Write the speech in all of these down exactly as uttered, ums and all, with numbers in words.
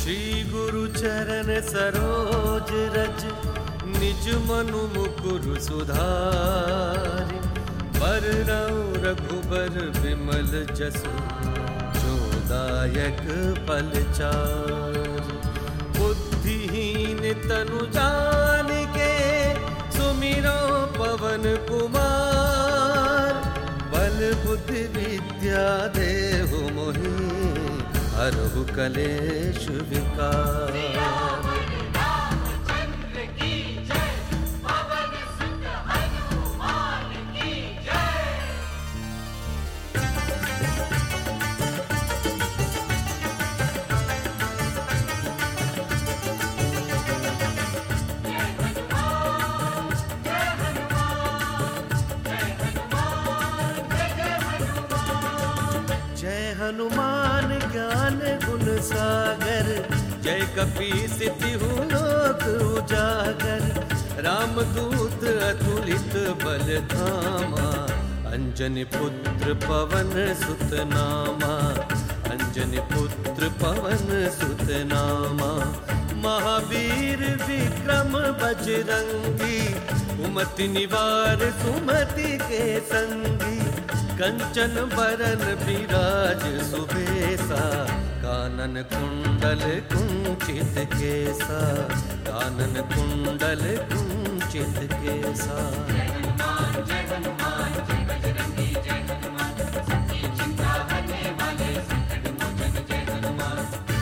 श्री गुरु चरण सरोज रज निज मनु मुकुरु सुधारि बरनउँ रघुबर विमल जसु जोदायक फलचारि। बुद्धिहीन तनु जानिके सुमिरो पवन कुमार बल बुद्धि विद्या देहु मोहि हरहु कलेश विकार। हनुमान ज्ञान गुण सागर जय कपीस तिहु लोक उजागर। रामदूत अतुलित बल धामा अंजनी पुत्र पवन सुत नामा। अंजनी पुत्र पवन सुत नामा। महावीर विक्रम बजरंगी उमति निवार सुमति के संगी। कंचन बरन विराज सुबेसा कानन कुंडल कुंचित केसा। कानन कुंडल कुंचित केसा। जय हनुमान जय हनुमान जय बजरंगी जय हनुमान सबकी चिंता करने वाले संकट मोचन जय हनुमान।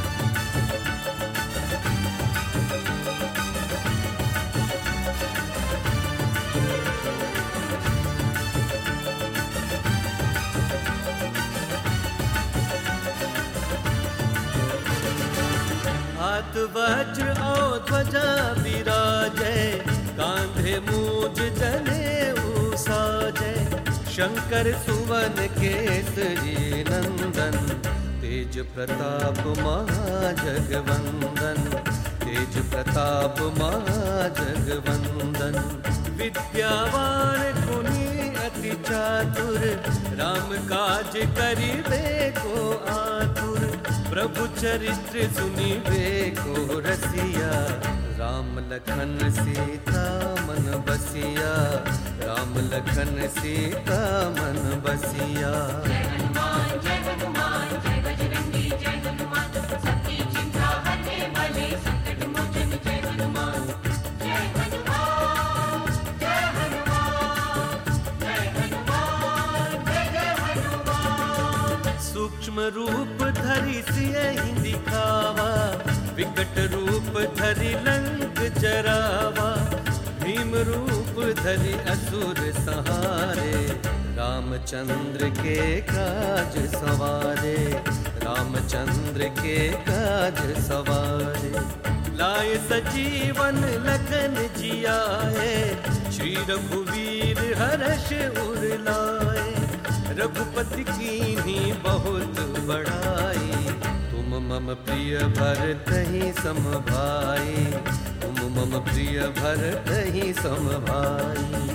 हाथ वज्र और ध्वजा विराजै कांधे मूज जनेऊ साजै। शंकर सुवन केसरी नंदन तेज प्रताप महाजगवंदन। तेज प्रताप महाजगवंदन। विद्यावान गुणी अति चातुर राम काज करिबे को आतुर। प्रभु चरित्र सुनिबे को रसिया राम लखन सीता मन बसिया। राम लखन सीता मन बसिया। जय हनुमान जय हनुमान जय बजरंगी जय हनुमान सबकी चिंता करने वाले संकट मोचन जय हनुमान। जय हनुमान जय हनुमान जय हनुमान जय जय हनुमान। सूक्ष्म रूप धरि सियहि दिखावा विकट रूप धरि लंक जरावा। भीम रूप धरि असुर सहारे रामचंद्र के काज सवारे। रामचंद्र के काज सवारे। लाए सजीवन लखन जियाए श्री रघुवीर हर्ष उर लाए। रघुपति कीन्ही बहुत बड़ाई तुम मम प्रिय भरतहि सम भाई। तुम मम प्रिय भरतहि सम भाई।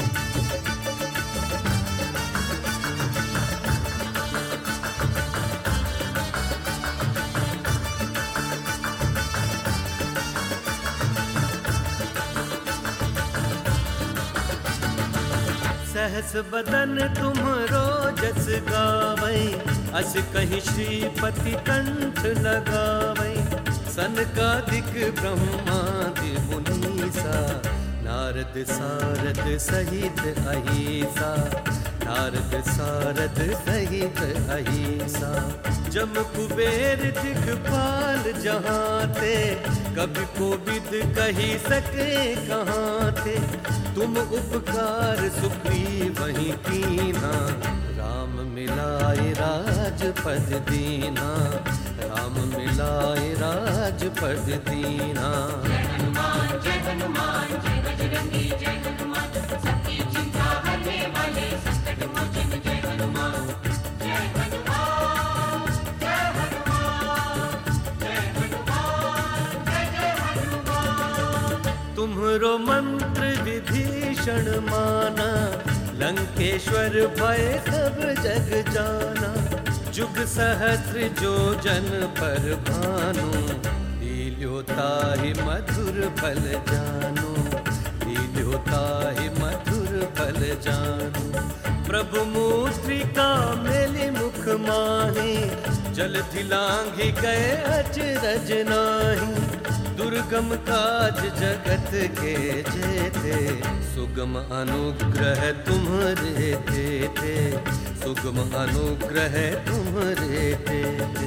सहस बदन तुम्हरो जस गावै अस कहि श्रीपति कंठ लगावै। सनकादिक ब्रह्मादि मुनीसा नारद सारद सहित अहिसा। नारद सारद सहित अहिसा। जम कुबेर दिखपाल जहाँ ते कभी कोविद कही सके कहाँ थे। तुम उपकार सुग्रीवहि कीन्हा राम मिलाए राजपद दीना। राम मिलाए राजपद दीना। जय हनुमान जय हनुमान जय बजरंगी जय हनुमान सबकी चिंता करने वाले संकट मोचन जय हनुमान। जय हनुमान जय हनुमान जय हनुमान जय जय हनुमान। तुम्हरो मंत्र विभीषण माना लंकेश्वर भय सब जग जाना। जुग सहस्र जो जन पर भानु, लील्योता ही मधुर फल जानो, लील्योता ही मधुर फल जानो। प्रभु मूत्रिका मेली मुख माही, जल धिलांघि गए अचरज नाही। दुर्गम काज जगत के जेते, सुगम अनुग्रह तुम्हारे तेते, सुगम अनुग्रह तुम्हारे तेते।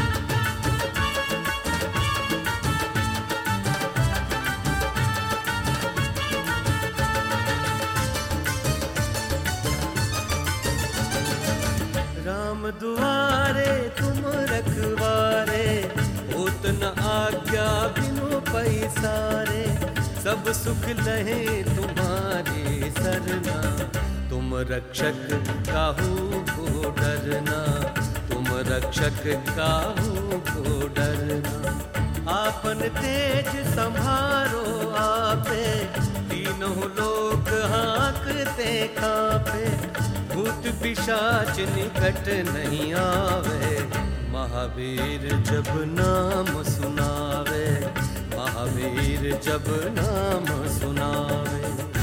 राम दुआरे तुम रखवारे, होत न आज्ञा बिनु पैसारे। सब सुख लहे तुम्हारी सरना, तुम रक्षक काहू को डरना, तुम रक्षक काहू को डरना। आपन तेज संभारो आपे, तीनों लोक हाँकते कांपे। भूत पिशाच निकट नहीं आवे, महावीर जब नाम सुनावे, महावीर जब नाम सुनावे।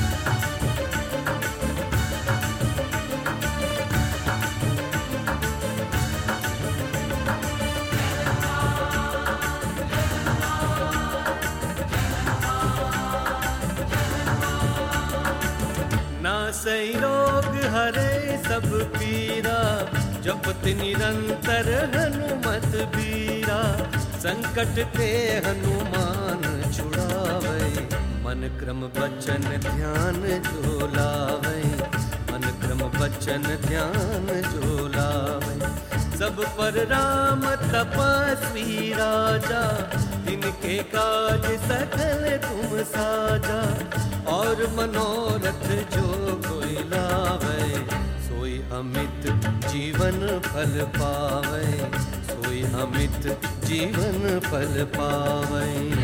नासई रोग हरे सब पीरा, जपत निरंतर हनुमत बीरा। संकट ते हनुमान छुड़ावे, मन क्रम बचन ध्यान जो लावे, मन क्रम बचन ध्यान जो लावे। सब पर राम तपस्वी राजा, तिनके काज सकल तुम साजा। और मनोरथ जो कोई लावे, सोई अमित जीवन फल पावे, सोई अमित जीवन फल पावे।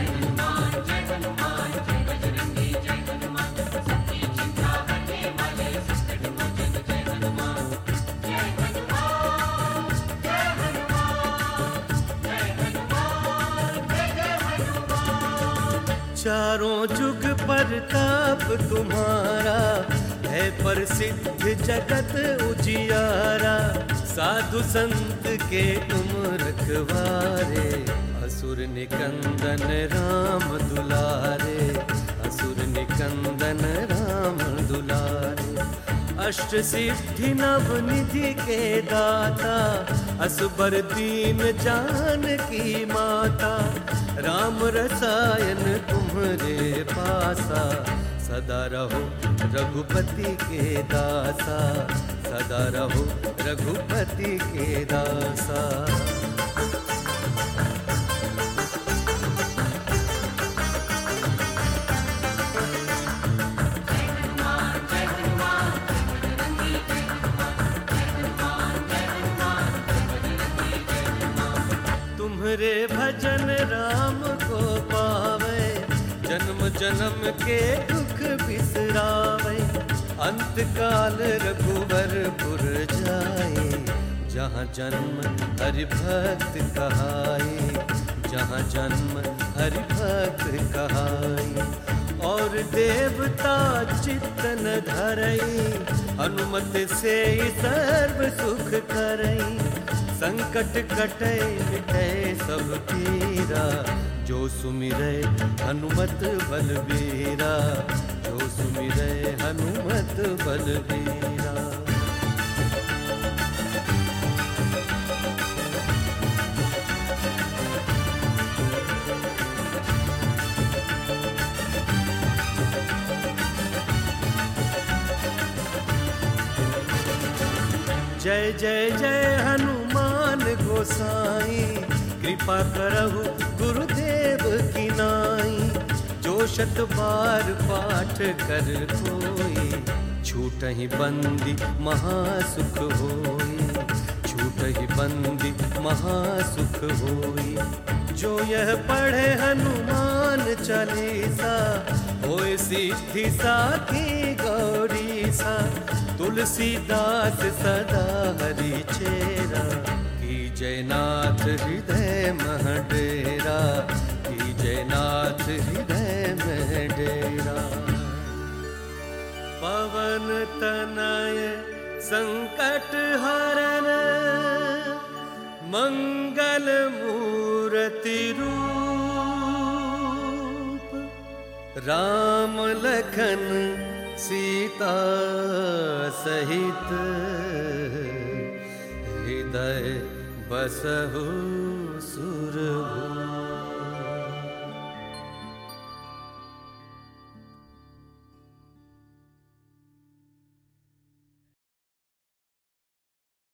चारों जुग प्रताप तुम्हारा, है प्रसिद्ध जगत उजियारा। साधु संत के तुम रखवारे, असुर निकंदन राम दुलारे, असुर निकंदन राम दुलारे। अष्ट सिद्धि नव निधि के दाता, असबर दीन जानकी माता। राम रसायन तुम्हारे पासा, सदा रहो रघुपति के दासा, सदा रहो रघुपति के दासा। तुम्हारे भजन राम को पावे, जन्म जन्म के दुख बिसरावे। अंत काल रघुवरपुर जाए, जहाँ जन्म हरि भक्त कहाए, जहाँ जन्म हरि भक्त कहाए। और देवता चित्तन धरई, हनुमत से सर्व सुख करई। संकट कटे मिटे सब पीरा, जो सुमिरै हनुमत बलबीरा, जो सुमिरै हनुमत बलबीरा। जय जय जय हनुमान गोसाई, कृपा करहु गुरुदेव की नाई। जो शत बार पाठ कर कोई, छूटहि बंदी महासुख होई, छूटहि बंदी महासुख होई। जो यह पढ़े हनुमान चालीसा, होय सिद्धि साखी गौरी सा। तुलसीदास सदा हरि चेरा, कीजय नाथ हृदय मह डेरा, कीजय नाथ हृदय में डेरा। पवन तनय संकट हरन, मंगल मूर्ति रूप, राम लखन सीता सहित, हृदय बसहु सुरभूप।